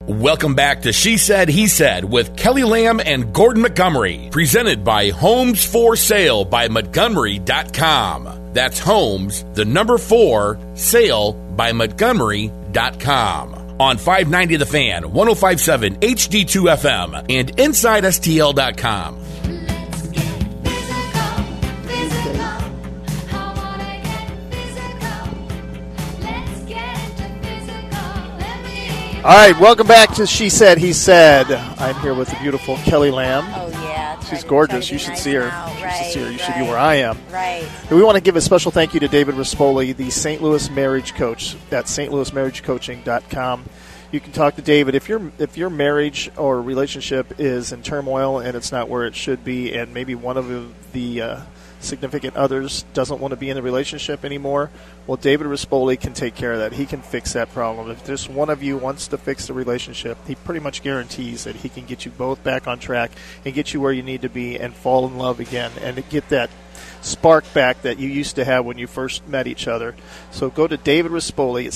Welcome back to She Said, He Said with Kelly Lamb and Gordon Montgomery. Presented by Homes for Sale by Montgomery.com. That's Homes, the number 4, Sale by Montgomery.com. On 590 The Fan, 105.7 HD2 FM, and InsideSTL.com. All right, welcome back to She Said, He Said. I'm here with the beautiful Kelly Lamb. Oh, yeah. She's gorgeous. You should nice see her. Right, you should see her. You should right, be where I am. Right. And we want to give a special thank you to David Rispoli, the St. Louis marriage coach at stlouismarriagecoaching.com. You can talk to David if your marriage or relationship is in turmoil and it's not where it should be, and maybe one of the significant others doesn't want to be in the relationship anymore. Well, David Rispoli can take care of that. He can fix that problem. If just one of you wants to fix the relationship, he pretty much guarantees that he can get you both back on track and get you where you need to be and fall in love again and to get that spark back that you used to have when you first met each other. So go to David Rispoli at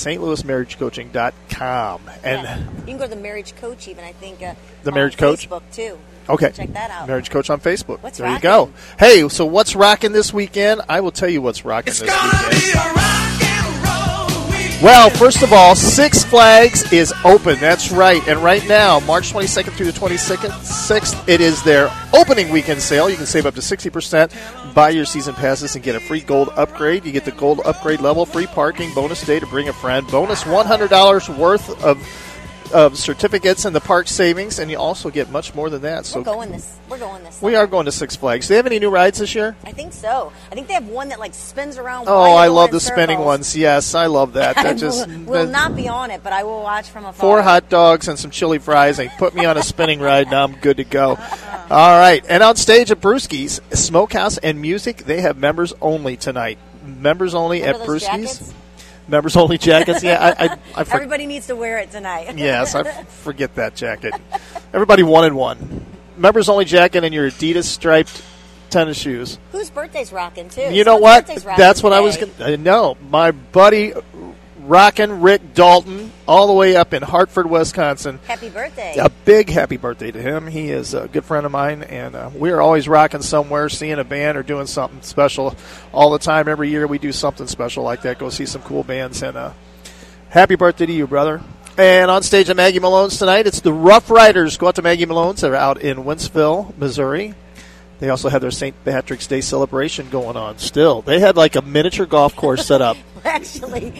stlouismarriagecoaching.com. And yeah. You can go to the Marriage Coach even, I think. The Marriage Coach? Facebook, too. Okay. Check that out. Marriage Coach on Facebook. What's there rocking? You go. Hey, so what's rocking this weekend? I will tell you what's rocking this weekend. Be a rock and roll weekend. Well, first of all, Six Flags is open. That's right. And right now, March 22nd through the 26th, it is their opening weekend sale. You can save up to 60%. Buy your season passes and get a free gold upgrade. You get the gold upgrade level, free parking, bonus day to bring a friend, bonus $100 worth of certificates and the park savings, and you also get much more than that. So We're going this. We are going to Six Flags. Do they have any new rides this year? I think so. I think they have one that like spins around. Oh, wide I open love in the spinning circles. ones. Yes, I love that. That just will not be on it, but I will watch from afar. 4 hot dogs and some chili fries. They put me on a spinning ride. Now I'm good to go. All right. And on stage at Brewski's Smokehouse and Music, they have members only tonight. Members only Remember at those Brewski's. jackets? Members only jackets. Yeah, I Everybody needs to wear it tonight. Yes, I forget that jacket. Everybody wanted one. Members only jacket and your Adidas striped tennis shoes. Whose birthday's rocking, too? You know Someone's what? birthday's rocking That's what I was today. going to know. My buddy Rockin' Rick Dalton, all the way up in Hartford, Wisconsin. Happy birthday. A big happy birthday to him. He is a good friend of mine, and we're always rocking somewhere, seeing a band or doing something special all the time. Every year we do something special like that, go see some cool bands, and happy birthday to you, brother. And on stage at Maggie Malone's tonight, it's the Rough Riders. Go out to Maggie Malone's. They're out in Wentzville, Missouri. They also have their St. Patrick's Day celebration going on still. They had like a miniature golf course set up. Actually.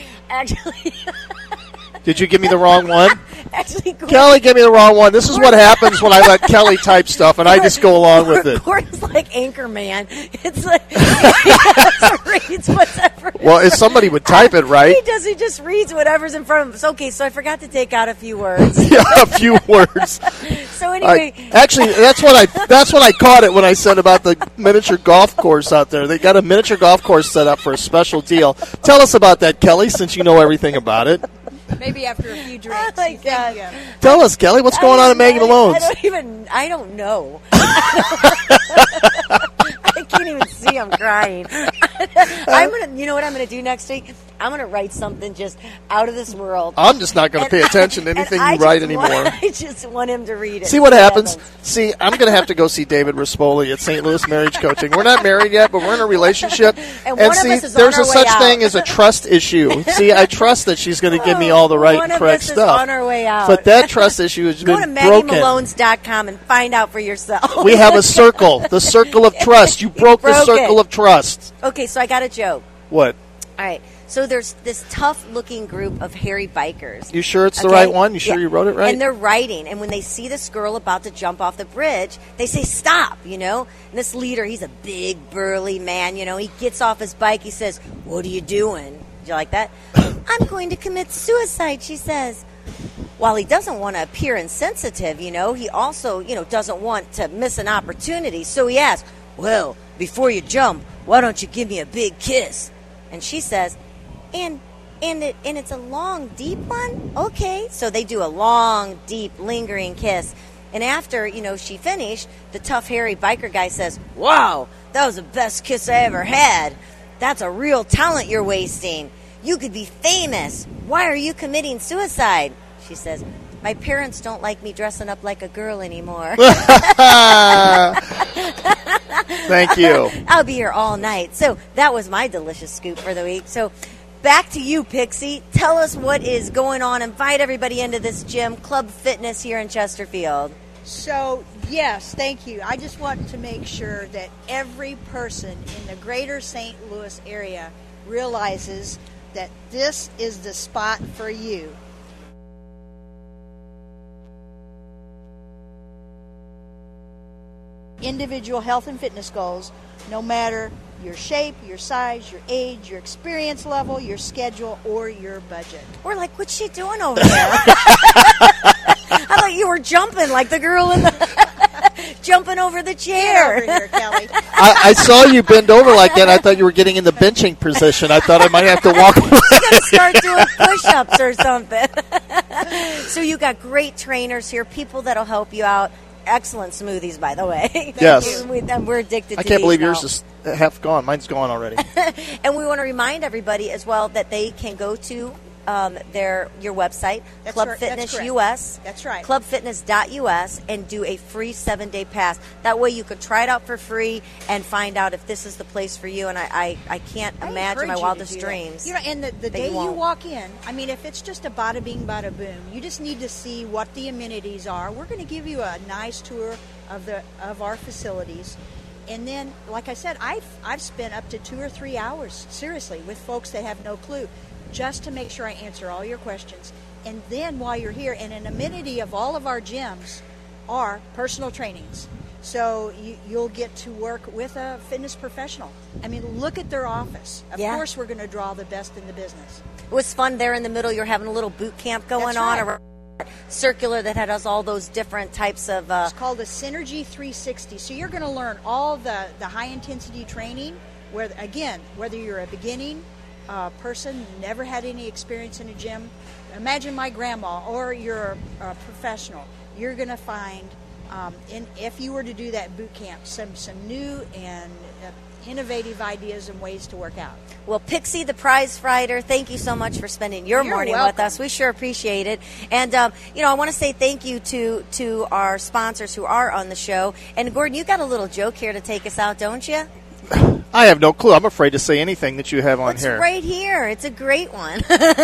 Did you give me the wrong one? Actually, Kelly gave me the wrong one. This is what happens when I let Kelly type stuff and I just go along with it. Gordon's like Anchorman. It's like he reads whatever. Well, if somebody would type it right. He does. He just reads whatever's in front of him. It's okay. So I forgot to take out a few words. Yeah, a few words. So anyway, actually, that's what I caught it when I said about the miniature golf course out there. They got a miniature golf course set up for a special deal. Tell us about that, Kelly, since you know everything about it. Maybe after a few drinks. Oh my you think, God. yeah. Tell us, Kelly, what's going on at Maggie Malone's? I don't know. I can't even see. I'm crying. You know what I'm gonna do next week? I'm gonna write something just out of this world. I'm just not going to pay attention to anything you write anymore. I just want him to read it. See what happens? See, I'm going to have to go see David Rispoli at St. Louis Marriage Coaching. We're not married yet, but we're in a relationship. And one of see, us is there's on a our such way out. thing as a trust issue. See, I trust that she's going to give me all the right One and of correct us is stuff. on our way out. But that trust issue has Go to been broken. MaggieMalones.com and find out for yourself. We have a circle, the circle of trust. You broke the broke circle it. of trust. Okay, so I got a joke. What? All right. So there's this tough-looking group of hairy bikers. You sure it's the Okay? right one? You sure Yeah. you wrote it right? And they're riding, and when they see this girl about to jump off the bridge, they say, stop, And this leader, he's a big, burly man, He gets off his bike. He says, what are you doing? Did you like that? I'm going to commit suicide, she says. While he doesn't want to appear insensitive, he also, doesn't want to miss an opportunity. So he asks, well, before you jump, why don't you give me a big kiss? And she says, and it's a long, deep one? Okay. So they do a long, deep, lingering kiss. And after, she finished, the tough, hairy biker guy says, wow, that was the best kiss I ever had. That's a real talent you're wasting. You could be famous. Why are you committing suicide? She says, My parents don't like me dressing up like a girl anymore. Thank you. I'll be here all night. So that was my delicious scoop for the week. So back to you, Pixie. Tell us what is going on. Invite everybody into this gym, Club Fitness here in Chesterfield. So, yes, thank you. I just want to make sure that every person in the greater St. Louis area realizes that this is the spot for you. Individual health and fitness goals, no matter your shape, your size, your age, your experience level, your schedule, or your budget. We're like, what's she doing over there? I thought you were jumping like the girl in the jumping over the chair. Get over here, Kelly. I saw you bend over like that. I thought you were getting in the benching position. I thought I might have to walk away. You're going to start doing push-ups or something. So you got great trainers here, people that'll help you out. Excellent smoothies, by the way. Yes. We're addicted to I can't these believe now. yours is half gone. Mine's gone already. And we want to remind everybody as well that they can go to your website, That's Club right. Fitness That's correct. US. That's right. Clubfitness.us and do a free 7-day pass. That way you could try it out for free and find out if this is the place for you. And I can't I imagine encourage my you to wildest do that. dreams. You know, and the that day you won't. walk in, I mean, if it's just a bada bing, bada boom, you just need to see what the amenities are. We're going to give you a nice tour of our facilities. And then, like I said, I've spent up to 2 or 3 hours, seriously, with folks that have no clue, just to make sure I answer all your questions. And then while you're here, and an amenity of all of our gyms are personal trainings. So you'll get to work with a fitness professional. I mean, look at their office. Of Yeah. course, we're going to draw the best in the business. It was fun there in the middle. You're having a little boot camp going That's on right. around circular that had us all those different types of It's called a Synergy 360. So you're going to learn all the high-intensity training, where again, whether you're a beginning person, never had any experience in a gym, imagine my grandma, or you're a professional, you're going to find, if you were to do that boot camp, some new and innovative ideas and ways to work out. Well, Pixie, the prize fighter, thank you so much for spending your You're morning with welcome. us. We sure appreciate it. And, I want to say thank you to our sponsors who are on the show. And, Gordon, you got a little joke here to take us out, don't you? I have no clue. I'm afraid to say anything that you have on It's here. right here. It's a great one.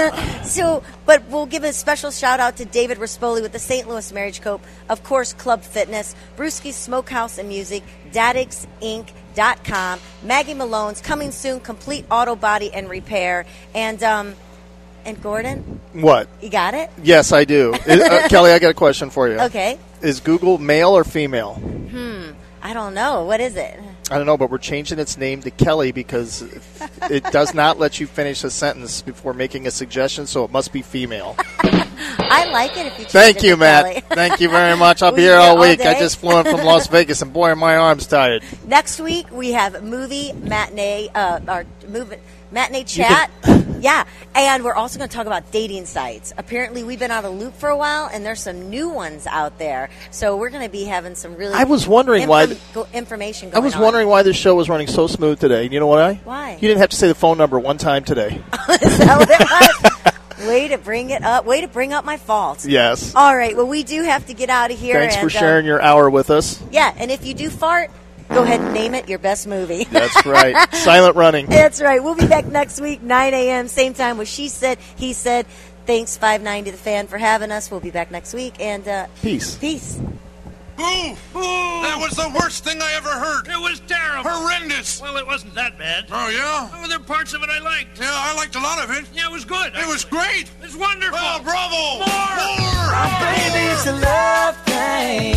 But we'll give a special shout out to David Rispoli with the St. Louis Marriage Co., of course, Club Fitness, Brewski's Smokehouse and Music, DadixInc.com, Maggie Malone's coming soon, Complete Auto Body and Repair, and Gordon, What? you got it? Yes, I do. Kelly, I got a question for you. Okay. Is Google male or female? I don't know. What is it? I don't know, but we're changing its name to Kelly because it does not let you finish a sentence before making a suggestion, so it must be female. I like it if you change Thank it you, to Matt. Kelly. Thank you very much. I'll We'll be be here all here all week. I day. just flew in from Las Vegas, and boy, are my arms tired. Next week we have movie matinee, matinee chat. Yeah, and we're also going to talk about dating sites. Apparently, we've been out of loop for a while, and there's some new ones out there. So we're going to be having some really. I was wondering why. Information. I Going was on. wondering why this show was running so smooth today. You know why? Why? You didn't have to say the phone number one time today. Is that what it was? Way to bring it up. Way to bring up my faults. Yes. All right. Well, we do have to get out of here. Thanks for and, sharing your hour with us. Yeah, and if you do fart, go ahead and name it your best movie. That's right. Silent running. That's right. We'll be back next week, 9 a.m., same time with She Said, He Said. Thanks, 590 The Fan, for having us. We'll be back next week. And Peace. Peace. Boo! That was the worst thing I ever heard. It was terrible. Horrendous. Well, it wasn't that bad. Oh, yeah? Oh, there were parts of it I liked. Yeah, I liked a lot of it. Yeah, it was good. It was great. It's wonderful. Well, bravo! More! More! Baby, it's a love thing.